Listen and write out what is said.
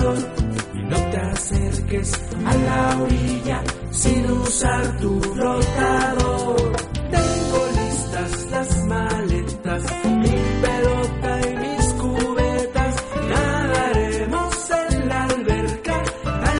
calor y no te acerques a la orilla sin usar tu flotador.